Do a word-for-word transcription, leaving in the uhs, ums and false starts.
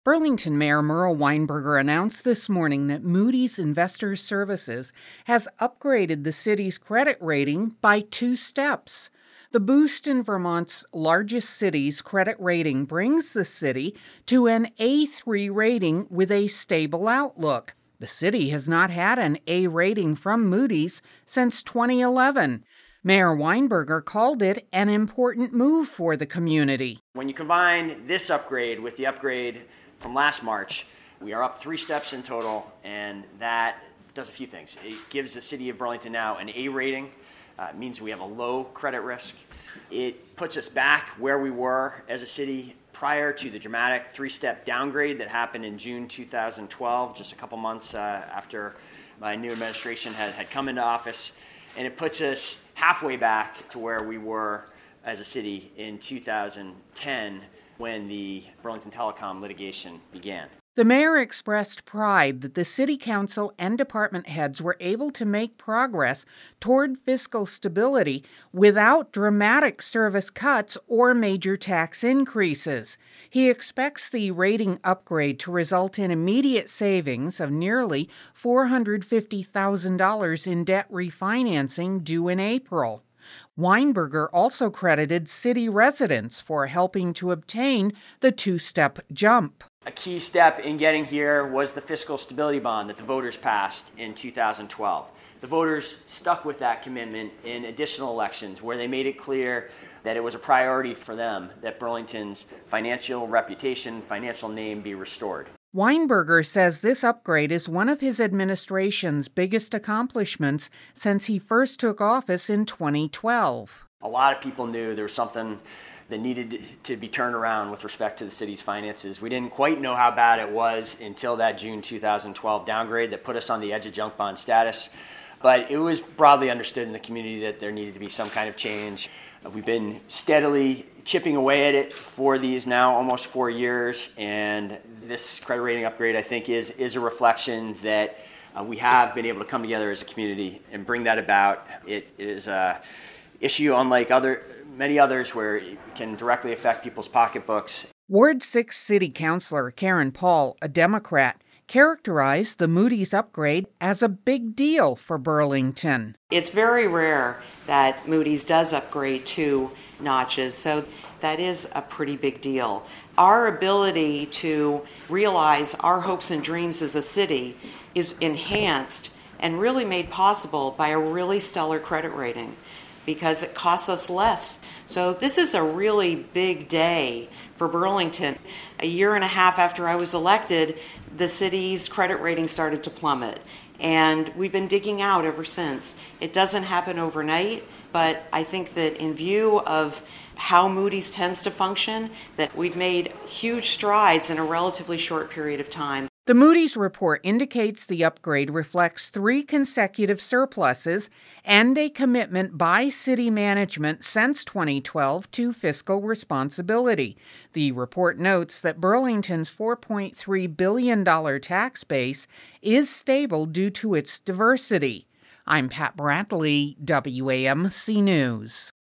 Burlington Mayor Merle Weinberger announced this morning that Moody's Investors Services has upgraded the city's credit rating by two steps. The boost in Vermont's largest city's credit rating brings the city to an A three rating with a stable outlook. The city has not had an A rating from Moody's since twenty eleven. Mayor Weinberger called it an important move for the community. When you combine this upgrade with the upgrade from last March, we are up three steps in total, and that does a few things. It gives the city of Burlington now an A rating. Uh, it means we have a low credit risk. It puts us back where we were as a city prior to the dramatic three-step downgrade that happened in June two thousand twelve, just a couple months uh, after my new administration had, had come into office. And it puts us halfway back to where we were as a city in two thousand ten when the Burlington Telecom litigation began. The mayor expressed pride that the city council and department heads were able to make progress toward fiscal stability without dramatic service cuts or major tax increases. He expects the rating upgrade to result in immediate savings of nearly four hundred fifty thousand dollars in debt refinancing due in April. Weinberger also credited city residents for helping to obtain the two-step jump. A key step in getting here was the fiscal stability bond that the voters passed in two thousand twelve. The voters stuck with that commitment in additional elections where they made it clear that it was a priority for them that Burlington's financial reputation, financial name be restored. Weinberger says this upgrade is one of his administration's biggest accomplishments since he first took office in twenty twelve. A lot of people knew there was something that needed to be turned around with respect to the city's finances. We didn't quite know how bad it was until that June two thousand twelve downgrade that put us on the edge of junk bond status. But it was broadly understood in the community that there needed to be some kind of change. We've been steadily chipping away at it for these now almost four years, and this credit rating upgrade, I think, is, is a reflection that uh, we have been able to come together as a community and bring that about. It is an issue unlike other many others where it can directly affect people's pocketbooks. Ward six City Councilor Karen Paul, a Democrat, characterized the Moody's upgrade as a big deal for Burlington. It's very rare that Moody's does upgrade two notches, so that is a pretty big deal. Our ability to realize our hopes and dreams as a city is enhanced and really made possible by a really stellar credit rating because it costs us less. So this is a really big day for Burlington. A year and a half after I was elected, the city's credit rating started to plummet, and we've been digging out ever since. It doesn't happen overnight, but I think that in view of how Moody's tends to function, that we've made huge strides in a relatively short period of time. The Moody's report indicates the upgrade reflects three consecutive surpluses and a commitment by city management since twenty twelve to fiscal responsibility. The report notes that Burlington's four point three billion dollars tax base is stable due to its diversity. I'm Pat Bradley, W A M C News.